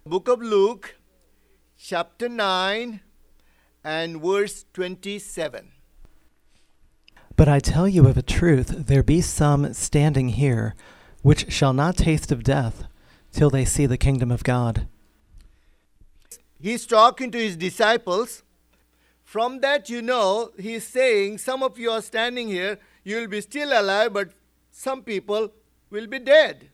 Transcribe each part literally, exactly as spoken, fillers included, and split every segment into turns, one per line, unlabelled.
Book of Luke, chapter nine and verse twenty-seven.
But I tell you of a truth, there be some standing here, which shall not taste of death, till they see the kingdom of God.
He's talking to his disciples. From that, you know, he's saying, some of you are standing here, you will be still alive, but some people will be dead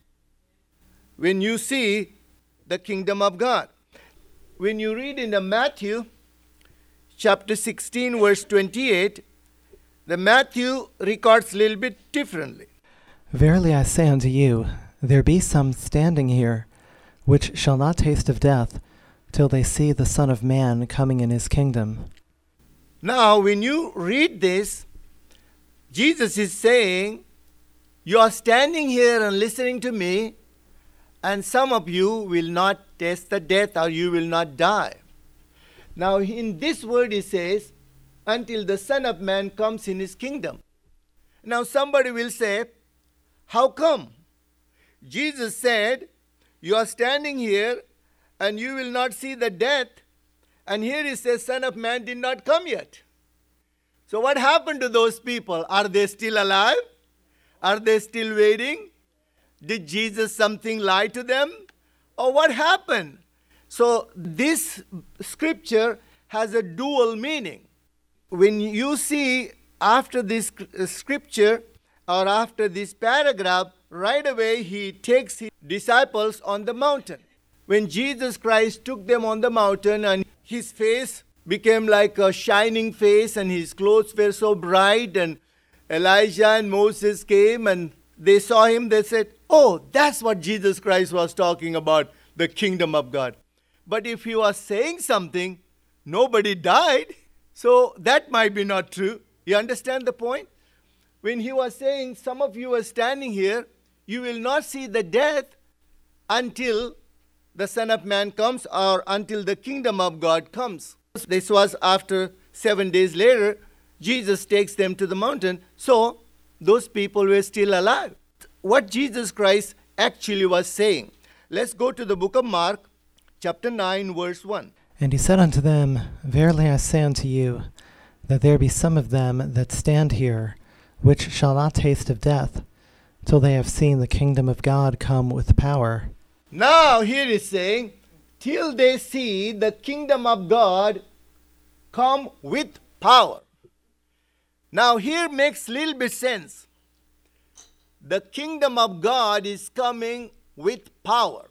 when you see the kingdom of God. When you read in the Matthew chapter sixteen, verse twenty-eight, the Matthew records a little bit differently.
Verily I say unto you, there be some standing here, which shall not taste of death, till they see the Son of Man coming in his kingdom.
Now, when you read this, Jesus is saying, you are standing here and listening to me, and some of you will not taste the death, or you will not die. Now, in this word it says, until the Son of Man comes in his kingdom. Now, somebody will say, how come? Jesus said, you are standing here, and you will not see the death, and here it says, Son of Man did not come yet. So what happened to those people? Are they still alive? Are they still waiting? Did Jesus something lie to them? Or what happened? So this scripture has a dual meaning. When you see after this scripture or after this paragraph, right away he takes his disciples on the mountain. When Jesus Christ took them on the mountain and his face became like a shining face and his clothes were so bright, and Elijah and Moses came and they saw him, they said, oh, that's what Jesus Christ was talking about, the kingdom of God. But if he was saying something, nobody died, so that might be not true. You understand the point? When he was saying, some of you are standing here, you will not see the death until the Son of Man comes, or until the kingdom of God comes. This was after seven days later, Jesus takes them to the mountain. So those people were still alive. What Jesus Christ actually was saying. Let's go to the book of Mark, chapter nine, verse one.
And he said unto them, verily I say unto you, that there be some of them that stand here, which shall not taste of death, till they have seen the kingdom of God come with power.
Now here is saying, till they see the kingdom of God come with power. Now here makes little bit sense. The kingdom of God is coming with power.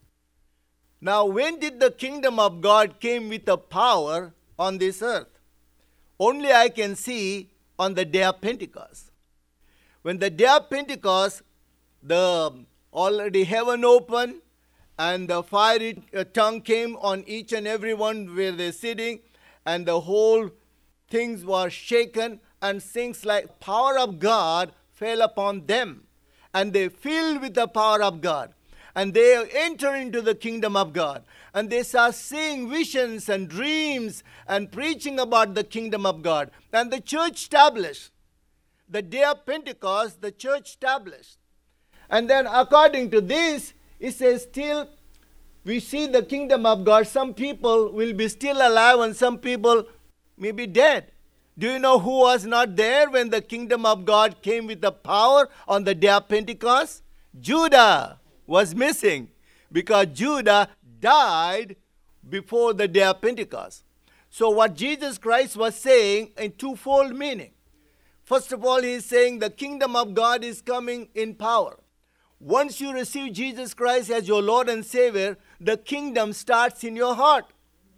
Now, when did the kingdom of God came with a power on this earth? Only I can see on the day of Pentecost. When the day of Pentecost, the already heaven opened, and the fiery tongue came on each and every one where they're sitting, and the whole things were shaken, and things like power of God fell upon them. And they filled with the power of God. And they enter into the kingdom of God. And they start seeing visions and dreams and preaching about the kingdom of God. And the church established. The day of Pentecost, the church established. And then according to this, it says still we see the kingdom of God. Some people will be still alive and some people may be dead. Do you know who was not there when the kingdom of God came with the power on the day of Pentecost? Judah was missing because Judah died before the day of Pentecost. So what Jesus Christ was saying in twofold meaning. First of all, he is saying the kingdom of God is coming in power. Once you receive Jesus Christ as your Lord and Savior, the kingdom starts in your heart.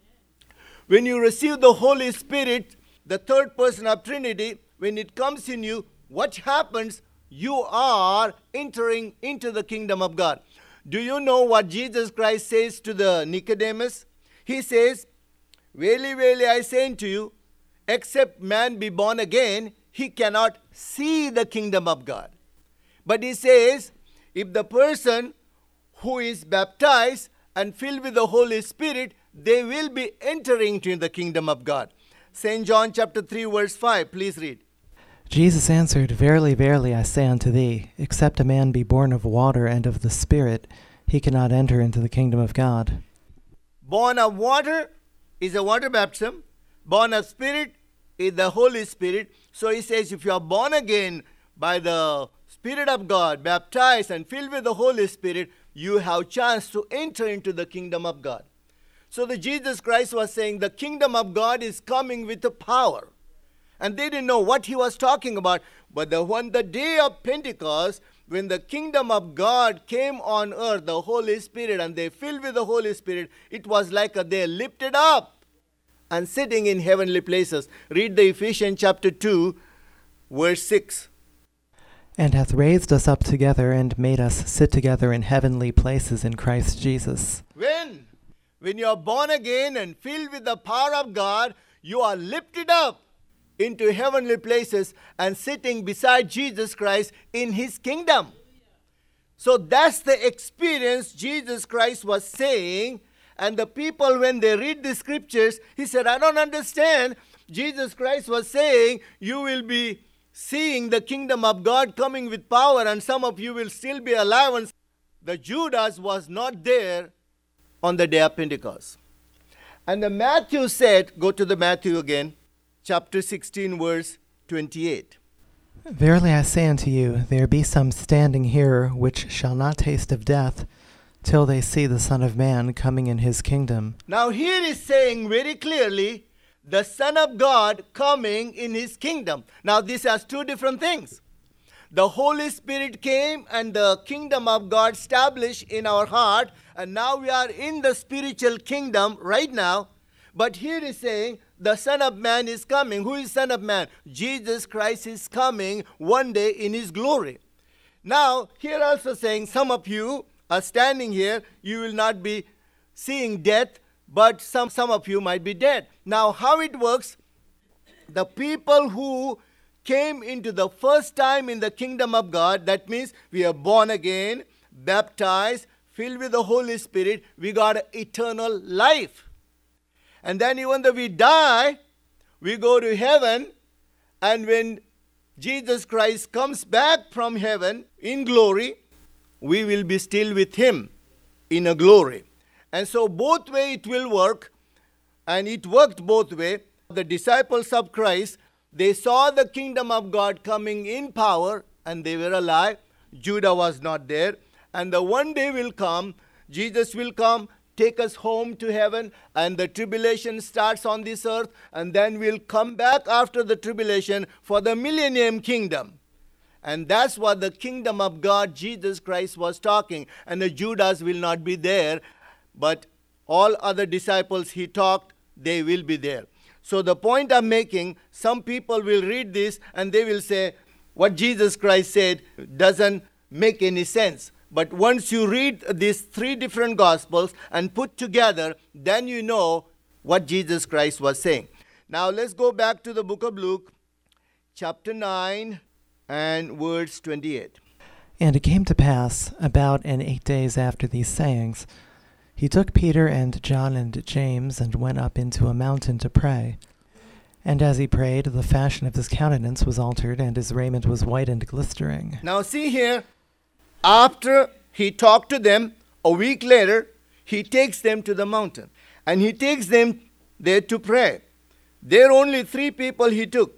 When you receive the Holy Spirit, the third person of Trinity, when it comes in you, what happens? You are entering into the kingdom of God. Do you know what Jesus Christ says to the Nicodemus? He says, verily, verily, I say unto you, except man be born again, he cannot see the kingdom of God. But he says, if the person who is baptized and filled with the Holy Spirit, they will be entering into the kingdom of God. Saint John chapter three, verse five. Please read.
Jesus answered, verily, verily, I say unto thee, except a man be born of water and of the Spirit, he cannot enter into the kingdom of God.
Born of water is a water baptism. Born of Spirit is the Holy Spirit. So he says, if you are born again by the Spirit of God, baptized and filled with the Holy Spirit, you have chance to enter into the kingdom of God. So the Jesus Christ was saying the kingdom of God is coming with the power. And they didn't know what he was talking about. But the, on the day of Pentecost, when the kingdom of God came on earth, the Holy Spirit, and they filled with the Holy Spirit, it was like a, they lifted up and sitting in heavenly places. Read the Ephesians chapter two, verse six.
And hath raised us up together and made us sit together in heavenly places in Christ Jesus.
When? When you are born again and filled with the power of God, you are lifted up into heavenly places and sitting beside Jesus Christ in his kingdom. So that's the experience Jesus Christ was saying. And the people, when they read the scriptures, he said, I don't understand. Jesus Christ was saying, you will be seeing the kingdom of God coming with power, and some of you will still be alive. And the Judas was not there on the day of Pentecost. And the Matthew said, go to the Matthew again, chapter sixteen, verse twenty-eight.
Verily I say unto you, there be some standing here which shall not taste of death, till they see the Son of Man coming in his kingdom.
Now here is saying very clearly, the Son of God coming in his kingdom. Now this has two different things. The Holy Spirit came and the kingdom of God established in our heart, and now we are in the spiritual kingdom right now. But here is saying the Son of Man is coming. Who is Son of Man? Jesus Christ is coming one day in his glory. Now here also saying some of you are standing here, you will not be seeing death, but some, some of you might be dead. Now how it works, the people who came into the first time in the kingdom of God, that means we are born again, baptized, filled with the Holy Spirit, we got eternal life. And then even though we die, we go to heaven, and when Jesus Christ comes back from heaven in glory, we will be still with him in a glory. And so both way it will work, and it worked both way. The disciples of Christ, they saw the kingdom of God coming in power, and they were alive. Judah was not there. And the one day will come, Jesus will come, take us home to heaven, and the tribulation starts on this earth, and then we'll come back after the tribulation for the millennium kingdom. And that's what the kingdom of God, Jesus Christ, was talking. And the Judas will not be there, but all other disciples he talked, they will be there. So the point I'm making, some people will read this and they will say, what Jesus Christ said doesn't make any sense. But once you read these three different gospels and put together, then you know what Jesus Christ was saying. Now let's go back to the book of Luke, chapter nine and verse twenty-eight.
And it came to pass, about an eight days after these sayings, he took Peter and John and James, and went up into a mountain to pray. And as he prayed, the fashion of his countenance was altered, and his raiment was white and glistering.
Now see here, after he talked to them, a week later, he takes them to the mountain. And he takes them there to pray. There are only three people he took.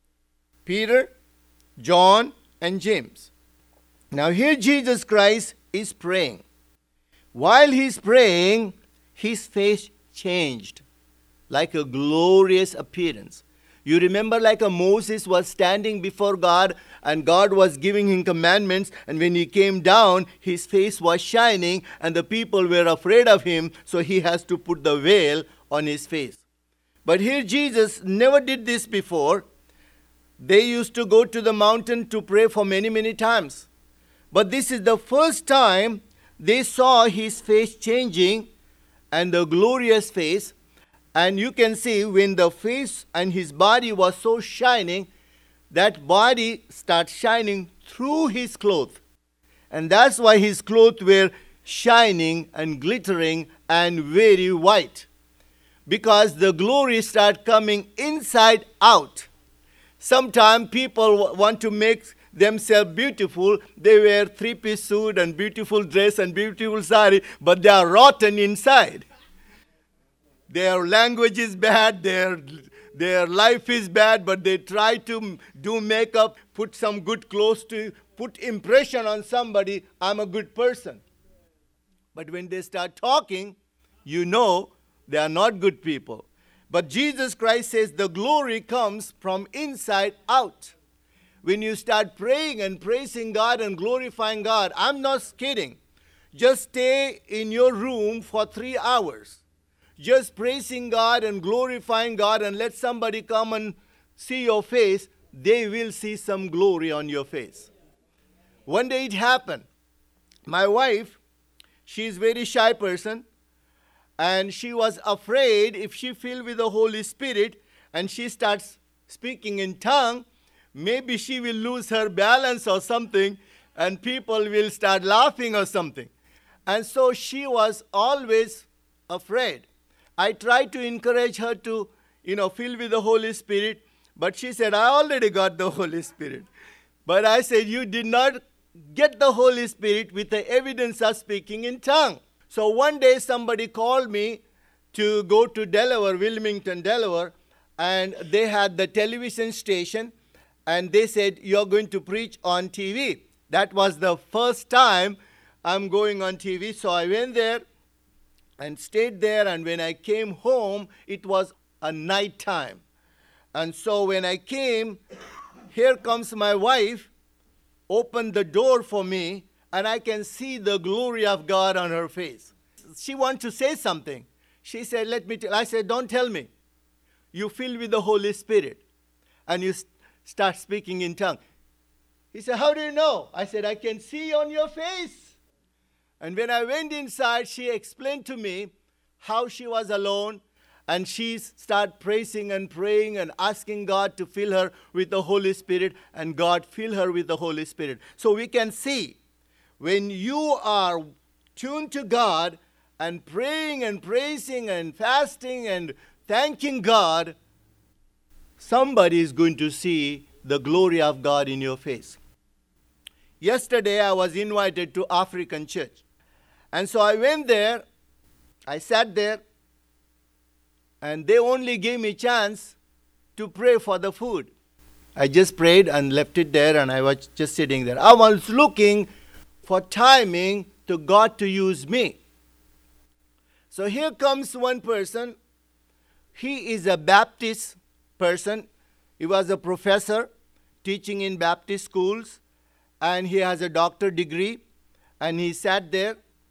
Peter, John, and James. Now here Jesus Christ is praying. While he's praying, his face changed like a glorious appearance. You remember like a Moses was standing before God and God was giving him commandments, and when he came down, his face was shining and the people were afraid of him, so he has to put the veil on his face. But here Jesus never did this before. They used to go to the mountain to pray for many, many times. But this is the first time they saw his face changing and the glorious face. And you can see when the face and his body was so shining, that body starts shining through his clothes. And that's why his clothes were shining and glittering and very white. Because the glory started coming inside out. Sometimes people want to make themselves beautiful. They wear three-piece suit and beautiful dress and beautiful sari, but they are rotten inside. Their language is bad, their, their life is bad, but they try to do makeup, put some good clothes to put impression on somebody, I'm a good person. But when they start talking, you know they are not good people. But Jesus Christ says the glory comes from inside out. When you start praying and praising God and glorifying God, I'm not kidding. Just stay in your room for three hours. Just praising God and glorifying God, and let somebody come and see your face. They will see some glory on your face. One day it happened. My wife, she's a very shy person. And she was afraid if she filled with the Holy Spirit and she starts speaking in tongue, maybe she will lose her balance or something and people will start laughing or something. And so she was always afraid. I tried to encourage her to, you know, fill with the Holy Spirit, but she said, I already got the Holy Spirit. But I said, you did not get the Holy Spirit with the evidence of speaking in tongue. So one day somebody called me to go to Delaware, Wilmington, Delaware, and they had the television station, and they said, you're going to preach on T V. That was the first time I'm going on T V. So I went there and stayed there, and when I came home, it was a night time. And so when I came, here comes my wife, opened the door for me, and I can see the glory of God on her face. She wants to say something. She said, let me tell. I said, don't tell me. You fill with the Holy Spirit. And you st- start speaking in tongue. He said, how do you know? I said, I can see on your face. And when I went inside, she explained to me how she was alone. And she started praising and praying and asking God to fill her with the Holy Spirit. And God filled her with the Holy Spirit. So we can see, when you are tuned to God and praying and praising and fasting and thanking God, somebody is going to see the glory of God in your face. Yesterday I was invited to African church. And so I went there, I sat there, and they only gave me chance to pray for the food. I just prayed and left it there, and I was just sitting there. I was looking for timing to God to use me. So here comes one person. He is a Baptist person. He was a professor teaching in Baptist schools, and he has a doctorate degree, and he sat there.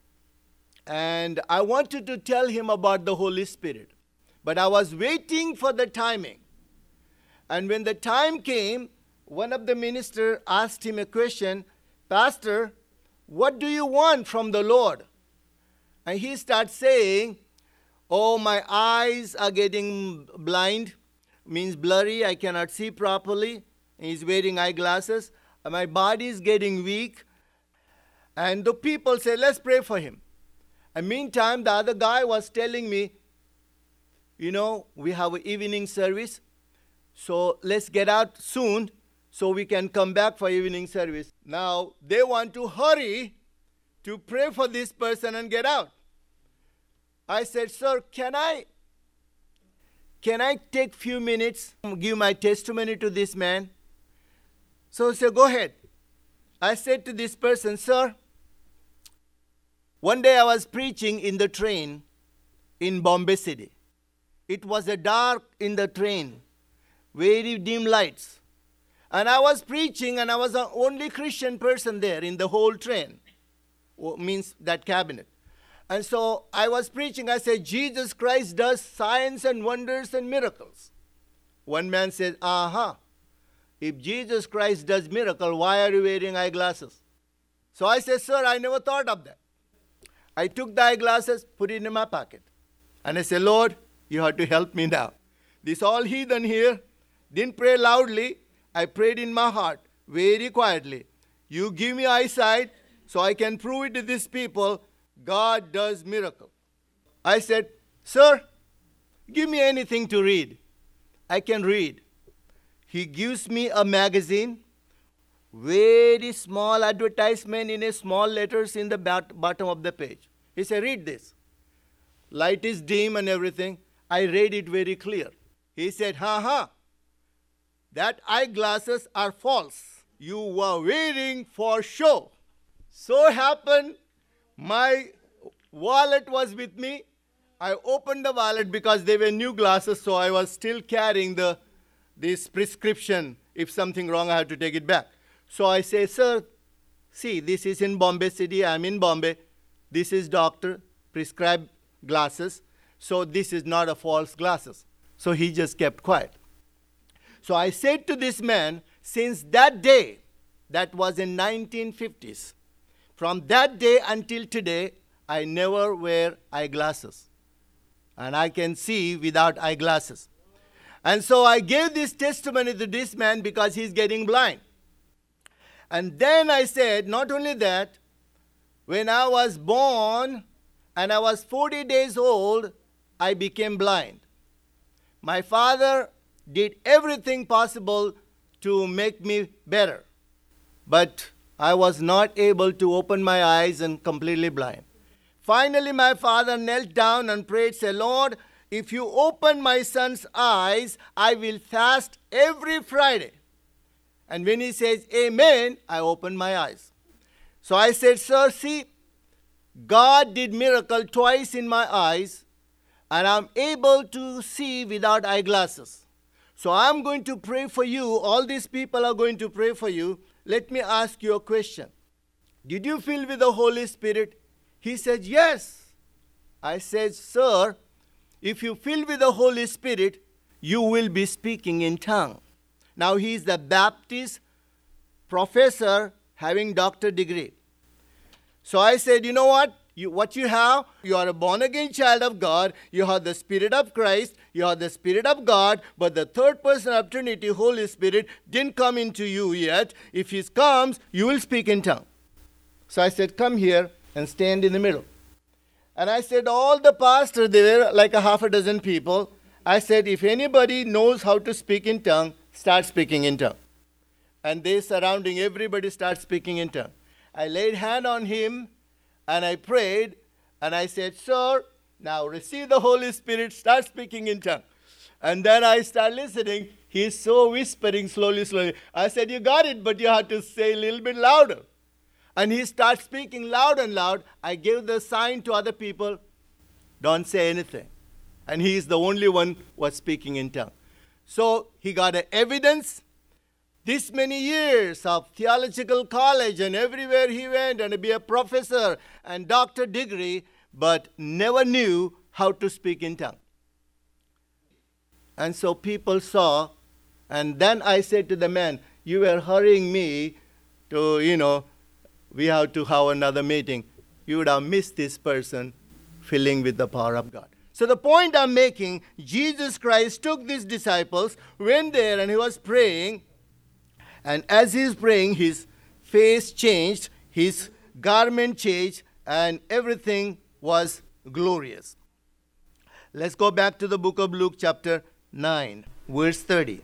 And I wanted to tell him about the Holy Spirit, but I was waiting for the timing. And when the time came, one of the ministers asked him a question, Pastor, what do you want from the Lord? And he starts saying, oh, my eyes are getting blind, means blurry, I cannot see properly. He's wearing eyeglasses. My body is getting weak. And the people say, let's pray for him. And meantime, the other guy was telling me, you know, we have an evening service, so let's get out soon so we can come back for evening service. Now, they want to hurry to pray for this person and get out. I said, sir, can I, can I take few minutes and give my testimony to this man? So he said, go ahead. I said to this person, sir, one day I was preaching in the train in Bombay City. It was a dark in the train, very dim lights. And I was preaching, and I was the only Christian person there in the whole train, means that cabinet. And so I was preaching, I said, Jesus Christ does signs and wonders and miracles. One man said, aha, if Jesus Christ does miracle, why are you wearing eyeglasses? So I said, sir, I never thought of that. I took the eyeglasses, put it in my pocket. And I said, Lord, you have to help me now. This all heathen here didn't pray loudly. I prayed in my heart, very quietly. You give me eyesight so I can prove it to these people. God does miracle. I said, sir, give me anything to read. I can read. He gives me a magazine, very small advertisement in a small letters in the bat- bottom of the page. He said, read this. Light is dim and everything. I read it very clear. He said, ha ha, that eyeglasses are false. You were wearing for show. So happened, my wallet was with me. I opened the wallet because they were new glasses, so I was still carrying the this prescription. If something wrong, I had to take it back. So I say, sir, see, this is in Bombay City. I'm in Bombay. This is doctor, prescribed glasses. So this is not a false glasses. So he just kept quiet. So I said to this man, since that day, that was in nineteen fifties, from that day until today, I never wear eyeglasses. And I can see without eyeglasses. And so I gave this testimony to this man because he's getting blind. And then I said, not only that, when I was born and I was forty days old, I became blind. My father did everything possible to make me better. But I was not able to open my eyes and completely blind. Finally, my father knelt down and prayed, said, Lord, if you open my son's eyes, I will fast every Friday. And when he says, amen, I opened my eyes. So I said, sir, see, God did miracle twice in my eyes, and I'm able to see without eyeglasses. So I'm going to pray for you. All these people are going to pray for you. Let me ask you a question. Did you fill with the Holy Spirit? He said, yes. I said, sir, if you fill with the Holy Spirit, you will be speaking in tongue. Now he is the Baptist professor having doctor degree. So I said, you know what? You, what you have, you are a born-again child of God. You have the Spirit of Christ. You have the Spirit of God. But the third person of Trinity, Holy Spirit, didn't come into you yet. If he comes, you will speak in tongue. So I said, come here and stand in the middle. And I said, all the pastors, there were like a half a dozen people. I said, if anybody knows how to speak in tongue, start speaking in tongue. And they surrounding everybody start speaking in tongue. I laid hand on him and I prayed and I said, sir, now receive the Holy Spirit, start speaking in tongue. And then I start listening. He's so whispering slowly, slowly. I said, you got it, but you have to say a little bit louder. And he starts speaking loud and loud. I gave the sign to other people, don't say anything. And he is the only one who was speaking in tongue. So he got an evidence. This many years of theological college and everywhere he went and be a professor and doctor degree, but never knew how to speak in tongue. And so people saw, and then I said to the man, you were hurrying me to, you know, we have to have another meeting. You would have missed this person filling with the power of God. So the point I'm making, Jesus Christ took these disciples, went there and he was praying. And as he's praying, his face changed, his garment changed, and everything was glorious. Let's go back to the book of Luke chapter nine, verse thirty.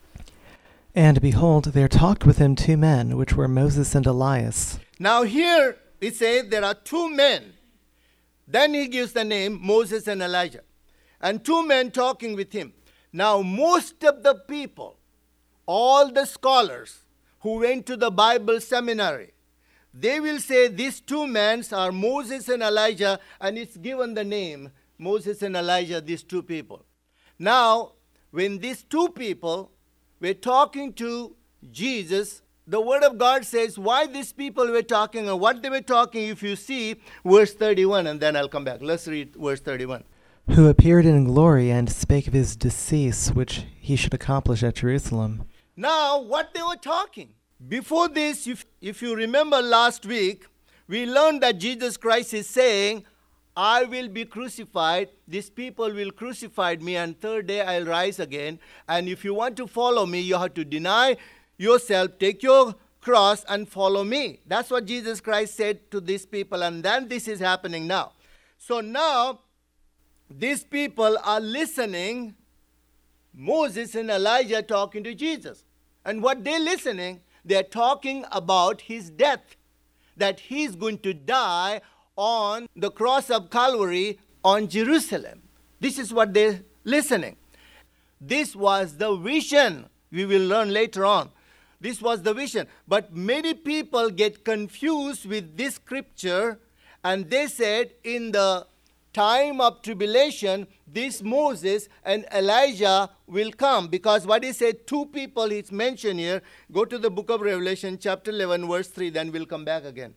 And behold, there talked with him two men, which were Moses and Elias.
Now here it says there are two men. Then he gives the name Moses and Elijah. And two men talking with him. Now most of the people, all the scholars who went to the Bible seminary, they will say these two men are Moses and Elijah, and it's given the name Moses and Elijah, these two people. Now, when these two people were talking to Jesus, the Word of God says why these people were talking or what they were talking, if you see verse thirty-one, and then I'll come back. Let's read verse thirty-one.
Who appeared in glory and spake of his decease, which he should accomplish at Jerusalem.
Now, what they were talking. Before this, if, if you remember last week, we learned that Jesus Christ is saying, I will be crucified, these people will crucify me, and third day I'll rise again. And if you want to follow me, you have to deny yourself, take your cross and follow me. That's what Jesus Christ said to these people, and then this is happening now. So now, these people are listening, Moses and Elijah talking to Jesus. And what they're listening, they're talking about his death, that he's going to die on the cross of Calvary on Jerusalem. This is what they're listening. This was the vision. We will learn later on. This was the vision. But many people get confused with this scripture, and they said in the time of tribulation, this Moses and Elijah will come. Because what he said, two people is mentioned here. Go to the book of Revelation, chapter eleven, verse three, then we'll come back again.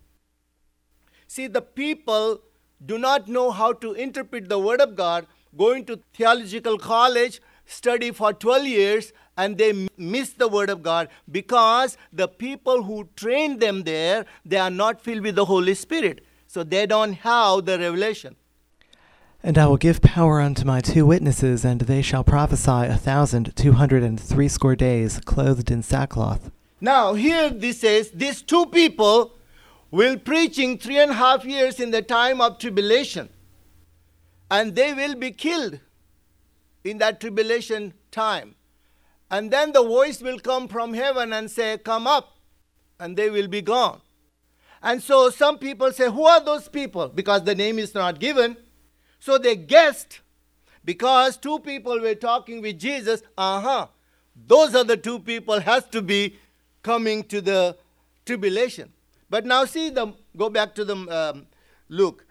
See, the people do not know how to interpret the word of God, going to theological college, study for twelve years, and they miss the word of God because the people who train them there, they are not filled with the Holy Spirit. So they don't have the revelation.
And I will give power unto my two witnesses, and they shall prophesy a thousand two hundred and threescore days, clothed in sackcloth.
Now here this says, these two people will preaching three and a half years in the time of tribulation. And they will be killed in that tribulation time. And then the voice will come from heaven and say, come up. And they will be gone. And so some people say, who are those people? Because the name is not given. So they guessed, because two people were talking with Jesus, uh-huh, those are the two people has to be coming to the tribulation. But now see, the go back to the um, Luke.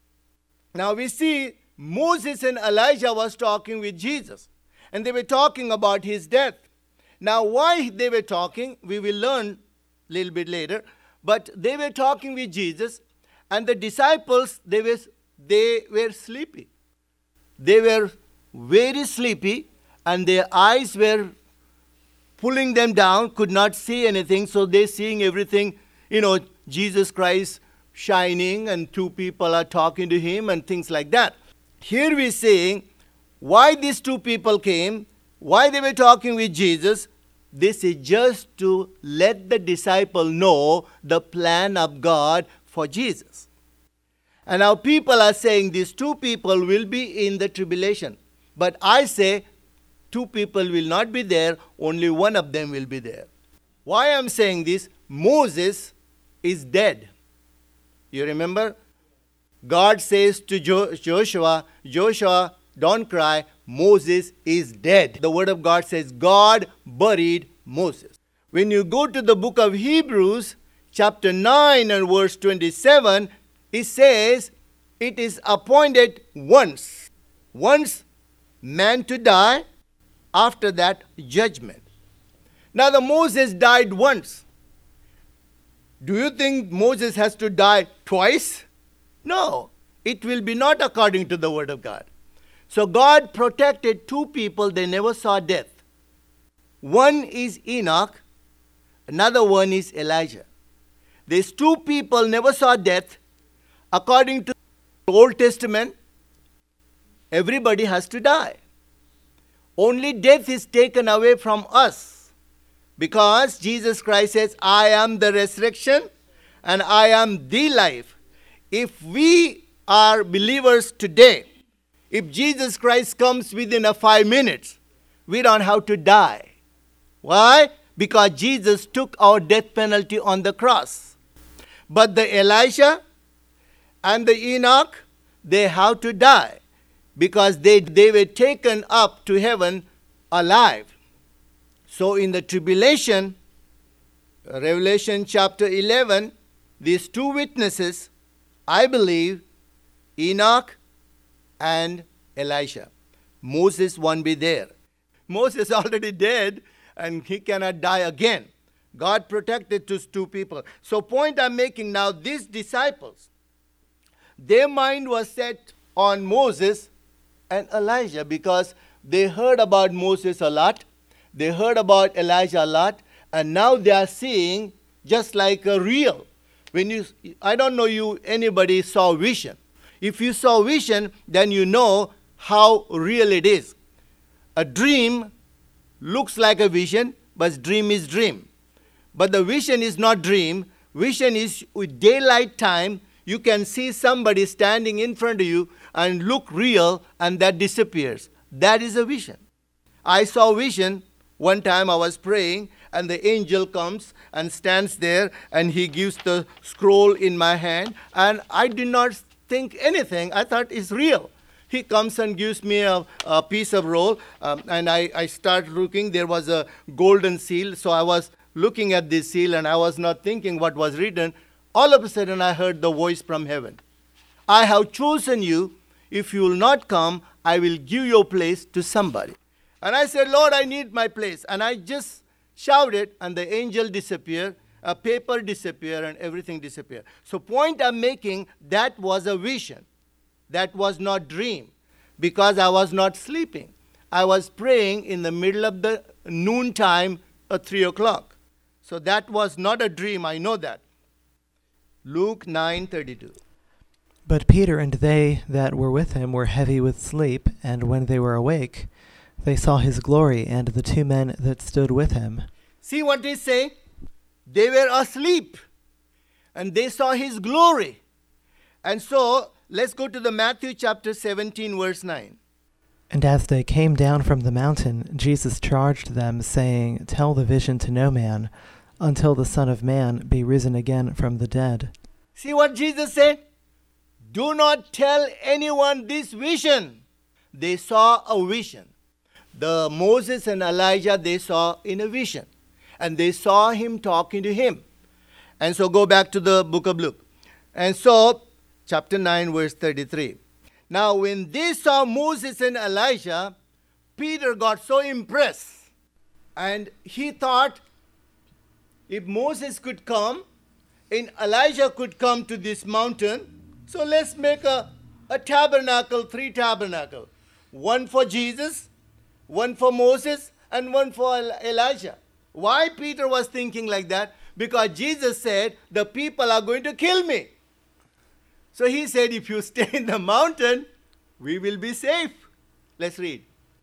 Now we see Moses and Elijah was talking with Jesus. And they were talking about his death. Now why they were talking, we will learn a little bit later. But they were talking with Jesus. And the disciples, they were, they were sleepy. They were very sleepy. And their eyes were pulling them down, could not see anything. So they're seeing everything, you know, Jesus Christ shining. And two people are talking to him and things like that. Here we're saying, why these two people came, why they were talking with Jesus. This is just to let the disciple know the plan of God for Jesus. And now people are saying these two people will be in the tribulation. But I say two people will not be there, only one of them will be there. Why I'm saying this? Moses is dead. You remember? God says to jo- Joshua, Joshua, don't cry, Moses is dead. The word of God says God buried Moses. When you go to the book of Hebrews, chapter nine and verse twenty-seven, it says, it is appointed once. Once man to die, after that judgment. Now the Moses died once. Do you think Moses has to die twice? No, it will be not according to the word of God. So God protected two people, they never saw death. One is Enoch, another one is Elijah. These two people never saw death. According to the Old Testament, everybody has to die. Only death is taken away from us. Because Jesus Christ says, I am the resurrection and I am the life. If we are believers today, if Jesus Christ comes within a five minutes, we don't have to die. Why? Because Jesus took our death penalty on the cross. But the Elijah and the Enoch, they have to die because they, they were taken up to heaven alive. So in the tribulation, Revelation chapter eleven, these two witnesses, I believe, Enoch and Elijah. Moses won't be there. Moses is already dead and he cannot die again. God protected those two people. So point I'm making now, these disciples, their mind was set on Moses and Elijah because they heard about Moses a lot. They heard about Elijah a lot. And now they are seeing just like a real. When you, I don't know you, anybody saw vision. If you saw vision, then you know how real it is. A dream looks like a vision, but dream is dream. But the vision is not dream. Vision is with daylight time, you can see somebody standing in front of you and look real, and that disappears. That is a vision. I saw vision one time I was praying, and the angel comes and stands there, and he gives the scroll in my hand, and I did not think anything. I thought it's real. He comes and gives me a, a piece of roll, um, and I, I start looking. There was a golden seal, so I was looking at this seal, and I was not thinking what was written. All of a sudden, I heard the voice from heaven. I have chosen you. If you will not come, I will give your place to somebody. And I said, Lord, I need my place. And I just shouted, and the angel disappeared, a paper disappeared, and everything disappeared. So point I'm making, that was a vision. That was not dream, because I was not sleeping. I was praying in the middle of the noontime at three o'clock. So that was not a dream, I know that. Luke nine thirty-two.
But Peter and they that were with him were heavy with sleep, and when they were awake, they saw his glory and the two men that stood with him.
See what they say? They were asleep, and they saw his glory. And so, let's go to the Matthew chapter seventeen, verse nine.
And as they came down from the mountain, Jesus charged them, saying, Tell the vision to no man, until the Son of Man be risen again from the dead.
See what Jesus said? Do not tell anyone this vision. They saw a vision. The Moses and Elijah, they saw in a vision. And they saw him talking to him. And so go back to the book of Luke. And so, chapter nine, verse thirty-three. Now, when they saw Moses and Elijah, Peter got so impressed. And he thought, if Moses could come, and Elijah could come to this mountain, so let's make a, a tabernacle, three tabernacle. One for Jesus, one for Moses, and one for Elijah. Why Peter was thinking like that? Because Jesus said, the people are going to kill me. So he said, if you stay in the mountain, we will be safe. Let's read.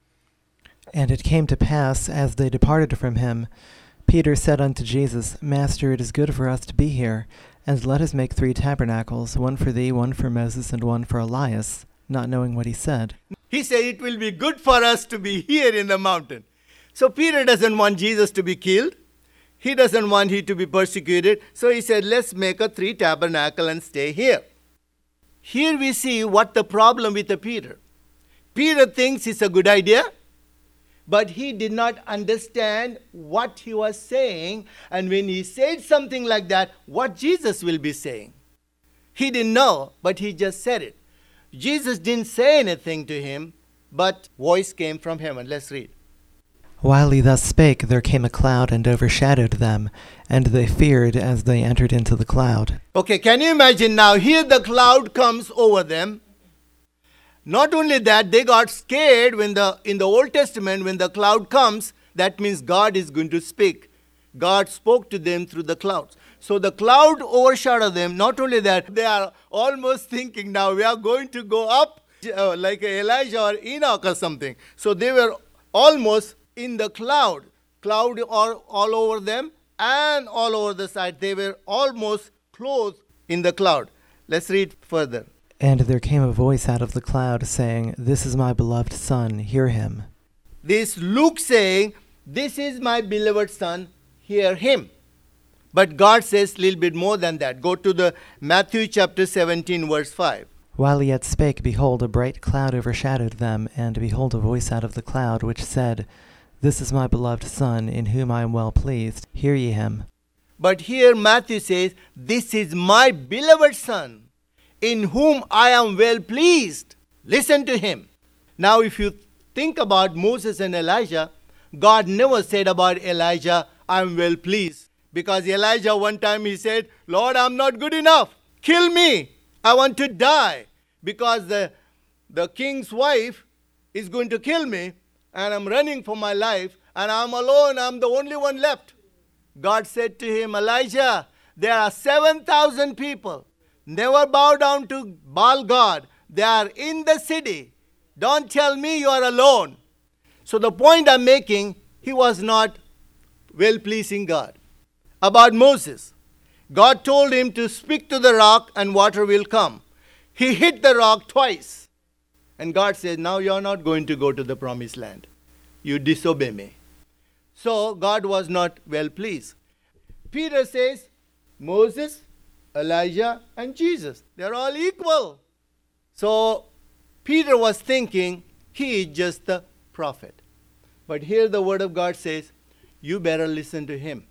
And it came to pass, as they departed from him, Peter said unto Jesus, Master, it is good for us to be here, and let us make three tabernacles, one for thee, one for Moses, and one for Elias, not knowing what he said.
He said, it will be good for us to be here in the mountain. So Peter doesn't want Jesus to be killed. He doesn't want him to be persecuted. So he said, let's make a three tabernacle and stay here. Here we see what the problem with the Peter. Peter thinks it's a good idea, but he did not understand what he was saying. And when he said something like that, what Jesus will be saying. He didn't know, but he just said it. Jesus didn't say anything to him, but voice came from heaven. Let's read.
While he thus spake, there came a cloud and overshadowed them, and they feared as they entered into the cloud.
Okay, can you imagine now? Here the cloud comes over them. Not only that, they got scared when the in the Old Testament, when the cloud comes, that means God is going to speak. God spoke to them through the clouds. So the cloud overshadowed them. Not only that, they are almost thinking now we are going to go up uh, like Elijah or Enoch or something. So they were almost in the cloud. Cloud all, all over them and all over the side. They were almost clothed in the cloud. Let's read further.
And there came a voice out of the cloud, saying, This is my beloved Son, hear him.
This Luke saying, this is my beloved Son, hear him. But God says a little bit more than that. Go to the Matthew chapter seventeen, verse five.
While he yet spake, behold, a bright cloud overshadowed them, and behold, a voice out of the cloud, which said, This is my beloved Son, in whom I am well pleased. Hear ye him.
But here Matthew says, This is my beloved Son, in whom I am well pleased. Listen to him. Now if you think about Moses and Elijah, God never said about Elijah, I am well pleased. Because Elijah one time he said, Lord, I am not good enough. Kill me. I want to die. Because the, the king's wife is going to kill me. And I'm running for my life. And I'm alone. I'm the only one left. God said to him, Elijah, there are seven thousand people. Never bow down to Baal God. They are in the city. Don't tell me you are alone. So the point I'm making, he was not well-pleasing God. About Moses, God told him to speak to the rock and water will come. He hit the rock twice. And God said, now you're not going to go to the promised land. You disobey me. So God was not well pleased. Peter says, Moses, Elijah, and Jesus, they're all equal. So Peter was thinking he is just the prophet. But here the word of God says, you better listen to him.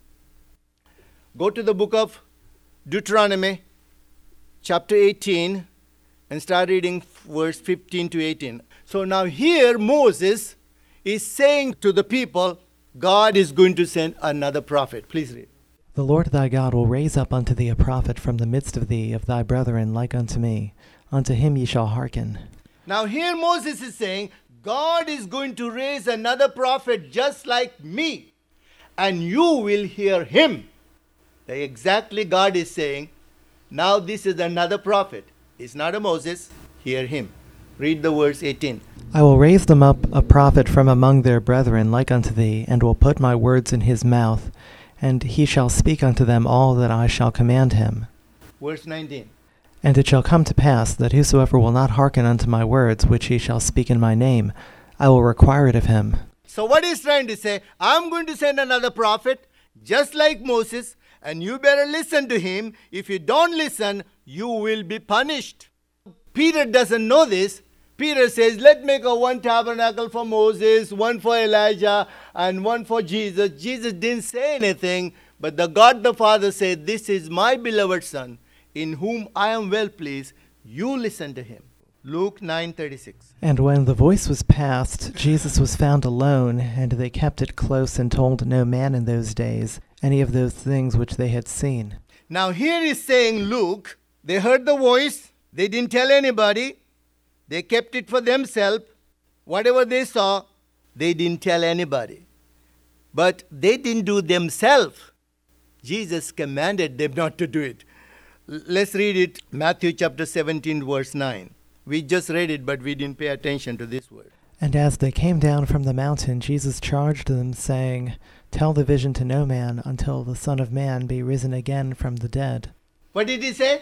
Go to the book of Deuteronomy, chapter eighteen, and start reading verse fifteen to eighteen. So now here Moses is saying to the people, God is going to send another prophet. Please read.
The Lord thy God will raise up unto thee a prophet from the midst of thee of thy brethren like unto me. Unto him ye shall hearken.
Now here Moses is saying, God is going to raise another prophet just like me, and you will hear him. Exactly God is saying, now this is another prophet. It's not a Moses. Hear him. Read the verse eighteen.
I will raise them up a prophet from among their brethren like unto thee, and will put my words in his mouth, and he shall speak unto them all that I shall command him.
Verse nineteen.
And it shall come to pass, that whosoever will not hearken unto my words, which he shall speak in my name, I will require it of him.
So what he's trying to say, I'm going to send another prophet, just like Moses, and you better listen to him. If you don't listen, you will be punished. Peter doesn't know this. Peter says, let's make a one tabernacle for Moses, one for Elijah, and one for Jesus. Jesus didn't say anything, but the God the Father said, this is my beloved Son, in whom I am well pleased. You listen to him. Luke nine thirty-six.
And when the voice was past, Jesus was found alone, and they kept it close and told no man in those days any of those things which they had seen.
Now here is saying Luke, they heard the voice, they didn't tell anybody, they kept it for themselves. Whatever they saw, they didn't tell anybody. But they didn't do themselves. Jesus commanded them not to do it. L- let's read it, Matthew chapter seventeen, verse nine. We just read it, but we didn't pay attention to this word.
And as they came down from the mountain, Jesus charged them, saying, Tell the vision to no man, until the Son of Man be risen again from the dead.
What did he say?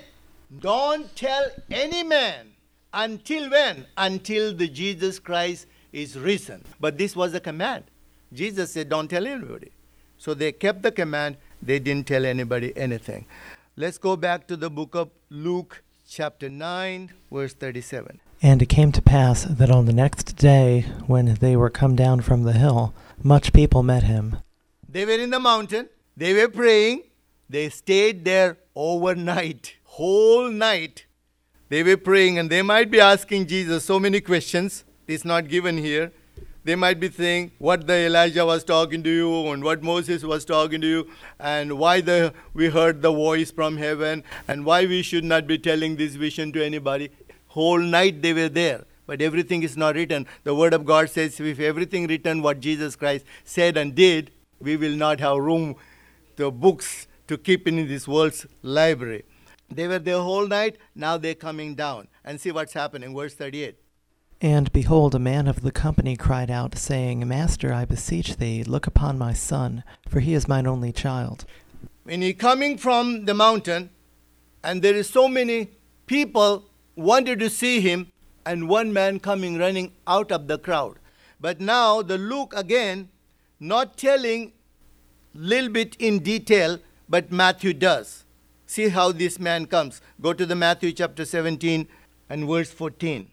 Don't tell any man. Until when? Until the Jesus Christ is risen. But this was a command. Jesus said, don't tell anybody. So they kept the command. They didn't tell anybody anything. Let's go back to the book of Luke, chapter nine, verse thirty-seven.
And it came to pass that on the next day, when they were come down from the hill, much people met him.
They were in the mountain. They were praying. They stayed there overnight, whole night. They were praying, and they might be asking Jesus so many questions. It's not given here. They might be saying what the Elijah was talking to you, and what Moses was talking to you, and why the we heard the voice from heaven, and why we should not be telling this vision to anybody. Whole night they were there, but everything is not written. The Word of God says if everything written what Jesus Christ said and did, we will not have room, the books to keep in this world's library. They were there whole night, now they're coming down. And see what's happening, verse thirty-eight.
And behold, a man of the company cried out, saying, Master, I beseech thee, look upon my son, for he is mine only child.
When he coming from the mountain, and there is so many people wanted to see him, and one man coming running out of the crowd. But now the Luke again, not telling little bit in detail, but Matthew does. See how this man comes. Go to the Matthew chapter seventeen and verse fourteen.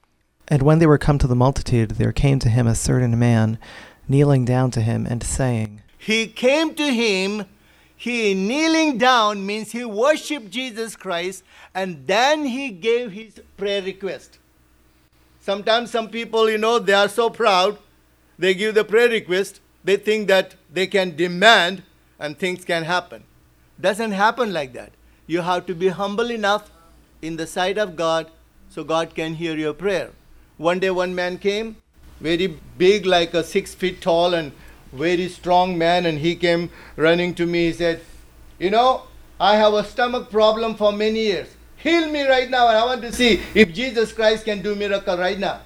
And when they were come to the multitude, there came to him a certain man, kneeling down to him, and saying,
He came to him, he kneeling down means he worshipped Jesus Christ, and then he gave his prayer request. Sometimes some people, you know, they are so proud, they give the prayer request, they think that they can demand and things can happen. Doesn't happen like that. You have to be humble enough in the sight of God so God can hear your prayer. One day one man came, very big, like a six feet tall and very strong man, and he came running to me. He said, you know, I have a stomach problem for many years. Heal me right now, and I want to see if Jesus Christ can do miracle right now.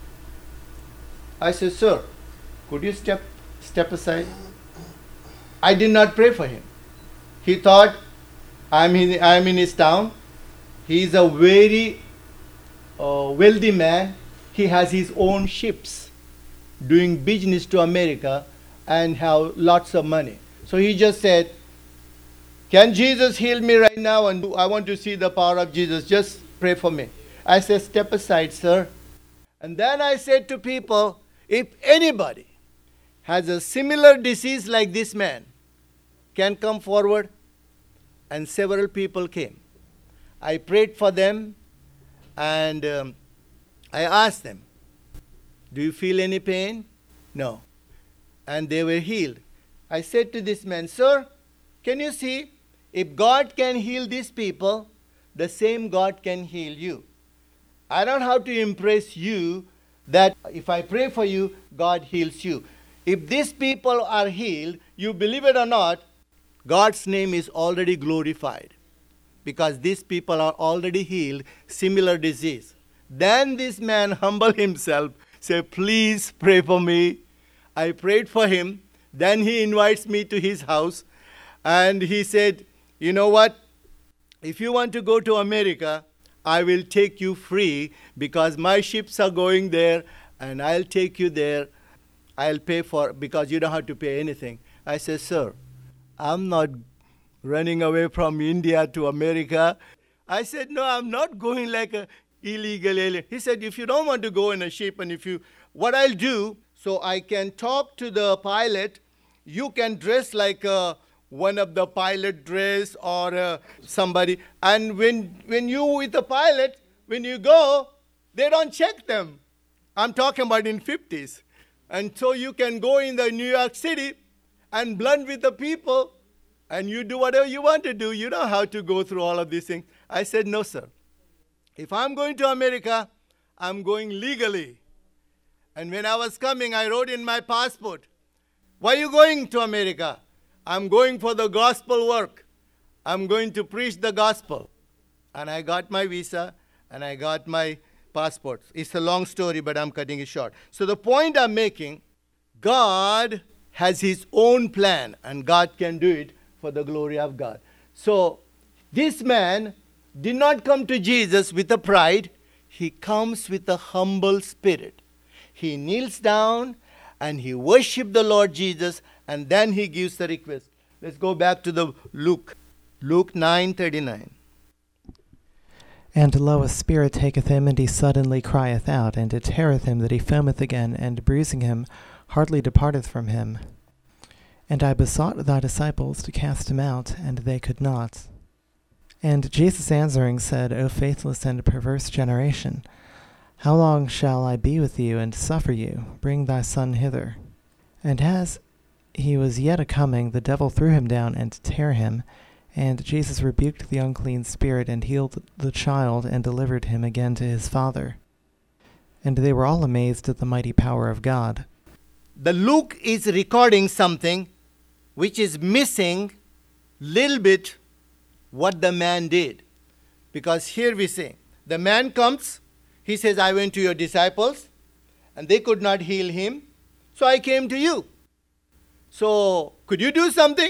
I said, sir, could you step step aside? I did not pray for him. He thought, I'm in, I'm in his town. He's a very uh, wealthy man. He has his own ships doing business to America and have lots of money. So he just said, can Jesus heal me right now? And I want to see the power of Jesus. Just pray for me. I said, step aside, sir. And then I said to people, if anybody has a similar disease like this man, can come forward. And several people came. I prayed for them and um, I asked them, do you feel any pain? No. And they were healed. I said to this man, sir, can you see, if God can heal these people, the same God can heal you. I don't have to impress you that if I pray for you, God heals you. If these people are healed, you believe it or not, God's name is already glorified because these people are already healed, similar disease. Then this man humbled himself, said, please pray for me. I prayed for him. Then he invites me to his house and he said, you know what? If you want to go to America, I will take you free because my ships are going there and I'll take you there. I'll pay for, because you don't have to pay anything. I said, sir, I'm not running away from India to America. I said, no, I'm not going like an illegal alien. He said, if you don't want to go in a ship and if you, what I'll do, so I can talk to the pilot, you can dress like a, one of the pilot dress or uh, somebody. And when, when you with the pilot, when you go, they don't check them. I'm talking about in fifties. And so you can go in the New York City and blend with the people, and you do whatever you want to do. You don't have to go through all of these things. I said, no, sir. If I'm going to America, I'm going legally. And when I was coming, I wrote in my passport, why are you going to America? I'm going for the gospel work. I'm going to preach the gospel. And I got my visa, and I got my passport. It's a long story, but I'm cutting it short. So the point I'm making, God has his own plan, and God can do it for the glory of God. So this man did not come to Jesus with a pride. He comes with a humble spirit. He kneels down and he worships the Lord Jesus, and then he gives the request. Let's go back to the Luke. Luke nine thirty-nine.
And lo, a spirit taketh him, and he suddenly crieth out, and it teareth him that he foameth again, and bruising him, hardly departeth from him. And I besought thy disciples to cast him out, and they could not. And Jesus answering said, O faithless and perverse generation, how long shall I be with you, and suffer you? Bring thy son hither. And as he was yet a coming, the devil threw him down, and tare him. And Jesus rebuked the unclean spirit, and healed the child, and delivered him again to his father. And they were all amazed at the mighty power of God.
The Luke is recording something which is missing little bit what the man did. Because here we say, the man comes, he says, I went to your disciples, and they could not heal him, so I came to you. So, could you do something?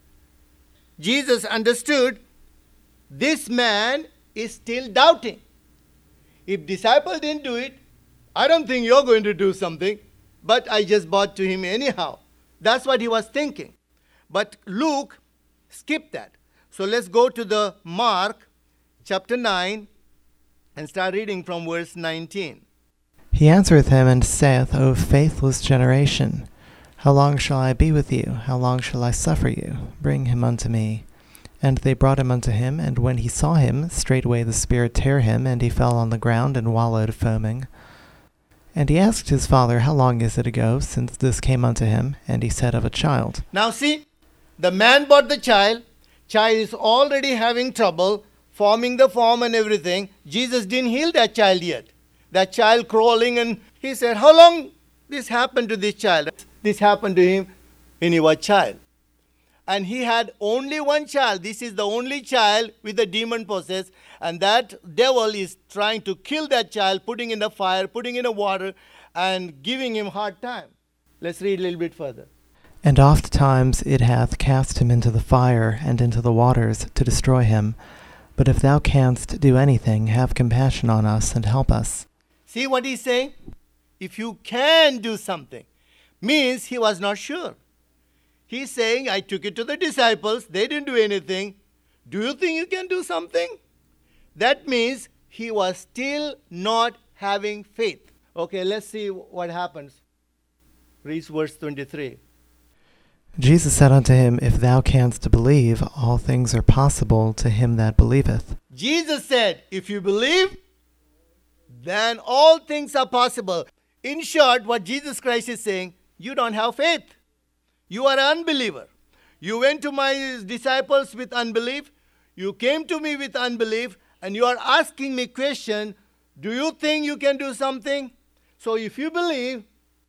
Jesus understood this man is still doubting. If disciple didn't do it, I don't think you're going to do something, but I just brought to him anyhow. That's what he was thinking. But Luke skipped that. So let's go to the Mark chapter nine and start reading from verse nineteen.
He answereth him and saith, O faithless generation, how long shall I be with you? How long shall I suffer you? Bring him unto me. And they brought him unto him, and when he saw him, straightway the spirit tare him, and he fell on the ground and wallowed foaming. And he asked his father, How long is it ago since this came unto him? And he said, Of a child.
Now see, the man brought the child. Child is already having trouble, forming the form and everything. Jesus didn't heal that child yet. That child crawling, and he said, how long this happened to this child? This happened to him when he was a child. And he had only one child. This is the only child with the demon possessed. And that devil is trying to kill that child, putting in the fire, putting in the water, and giving him hard time. Let's read a little bit further.
And oft times it hath cast him into the fire and into the waters to destroy him. But if thou canst do anything, have compassion on us and help us.
See what he's saying? If you can do something, means he was not sure. He's saying, I took it to the disciples. They didn't do anything. Do you think you can do something? That means he was still not having faith. Okay, let's see what happens. Read verse twenty-three.
Jesus said unto him, If thou canst believe, all things are possible to him that believeth.
Jesus said, if you believe, then all things are possible. In short, what Jesus Christ is saying, you don't have faith. You are an unbeliever. You went to my disciples with unbelief. You came to me with unbelief. And you are asking me question, do you think you can do something? So if you believe,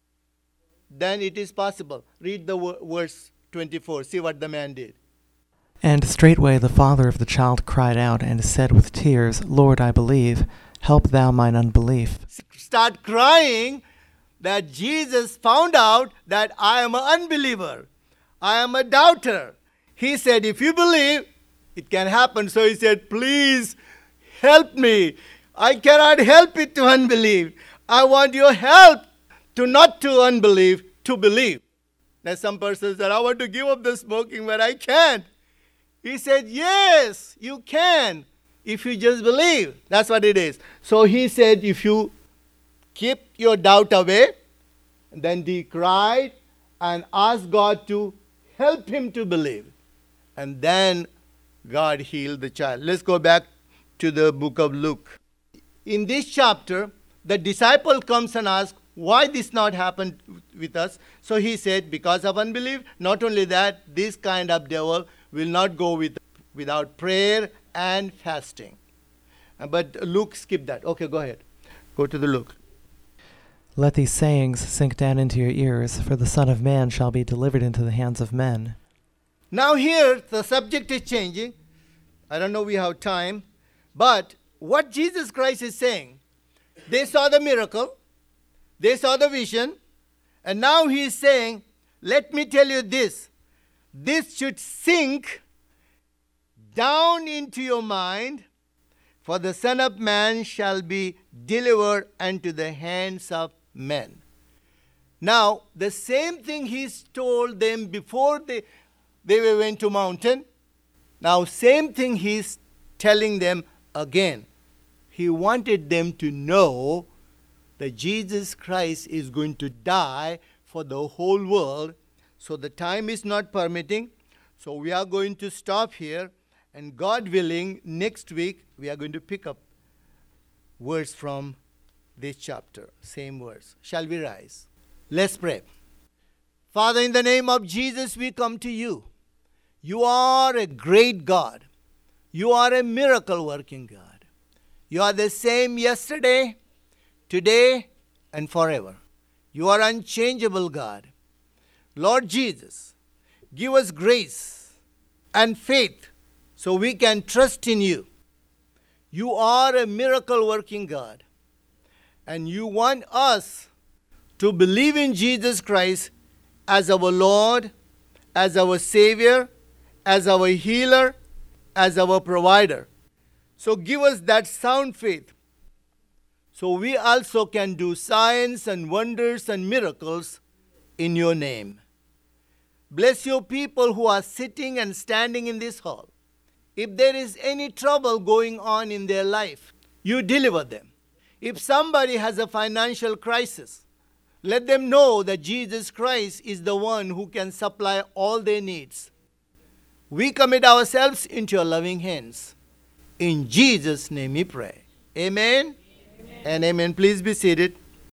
then it is possible. Read the w- verse twenty-four. See what the man did.
And straightway the father of the child cried out and said with tears, Lord, I believe. Help thou mine unbelief.
Start crying that Jesus found out that I am an unbeliever. I am a doubter. He said, if you believe, it can happen. So he said, please help me. I cannot help it to unbelieve. I want your help to not to unbelieve, to believe. Now some person said, I want to give up the smoking, but I can't. He said, yes, you can, if you just believe. That's what it is. So he said, if you keep your doubt away, then he cried and asked God to help him to believe. And then God healed the child. Let's go back to the book of Luke. In this chapter, the disciple comes and asks, why this not happened with us? So he said, because of unbelief. Not only that, this kind of devil will not go with, without prayer and fasting. But Luke skipped that. Okay, go ahead. Go to the Luke.
Let these sayings sink down into your ears, for the Son of Man shall be delivered into the hands of men.
Now here, the subject is changing. I don't know we have time. But what Jesus Christ is saying, they saw the miracle. They saw the vision. And now he is saying, let me tell you this. This should sink down into your mind. For the Son of Man shall be delivered unto the hands of men. Now, the same thing he's told them before they, they went to mountain. Now, same thing he's telling them again. He wanted them to know that Jesus Christ is going to die for the whole world. So the time is not permitting. So we are going to stop here. And God willing, next week we are going to pick up words from this chapter. Same words. Shall we rise? Let's pray. Father, in the name of Jesus, we come to you. You are a great God. You are a miracle working God. You are the same yesterday, today, and forever. You are unchangeable God. Lord Jesus, give us grace and faith so we can trust in you. You are a miracle working God. And you want us to believe in Jesus Christ as our Lord, as our Savior, as our healer, as our provider. So give us that sound faith so we also can do signs and wonders and miracles in your name. Bless your people who are sitting and standing in this hall. If there is any trouble going on in their life, you deliver them. If somebody has a financial crisis, let them know that Jesus Christ is the one who can supply all their needs. We commit ourselves into your loving hands. In Jesus' name we pray. Amen, amen. And amen. Please be seated.